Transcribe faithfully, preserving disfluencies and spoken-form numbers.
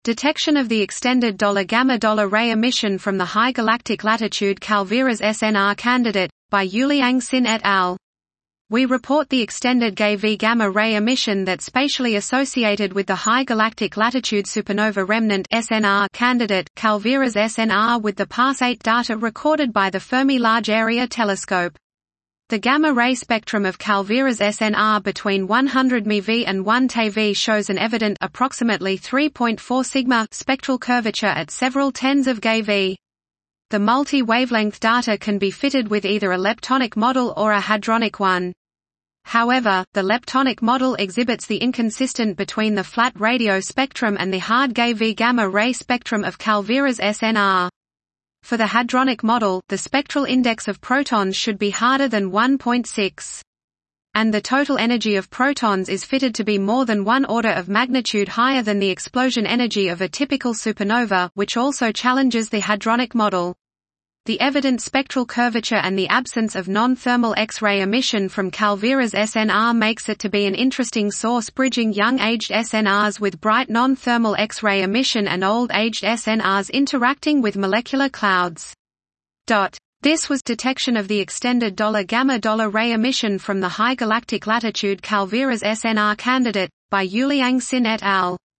Detection of the extended gamma ray emission from the high galactic latitude Calvira's S N R candidate, by Yuliang Xin et al. We report the extended G V gamma ray emission that's spatially associated with the high galactic latitude supernova remnant S N R candidate Calvira's S N R with the Pars eight data recorded by the Fermi Large Area Telescope. The gamma-ray spectrum of Calvira's S N R between one hundred MeV and one TeV shows an evident approximately three point four sigma spectral curvature at several tens of GeV. The multi-wavelength data can be fitted with either a leptonic model or a hadronic one. However, the leptonic model exhibits the inconsistent between the flat radio spectrum and the hard GeV gamma-ray spectrum of Calvira's S N R. For the hadronic model, the spectral index of protons should be harder than one point six. And the total energy of protons is fitted to be more than one order of magnitude higher than the explosion energy of a typical supernova, which also challenges the hadronic model. The evident spectral curvature and the absence of non-thermal X-ray emission from Calvira's S N R makes it to be an interesting source bridging young-aged S N Rs with bright non-thermal X-ray emission and old-aged S N Rs interacting with molecular clouds. This was detection of the extended gamma ray emission from the high galactic latitude Calvira's S N R candidate, by Yuliang Xin et al.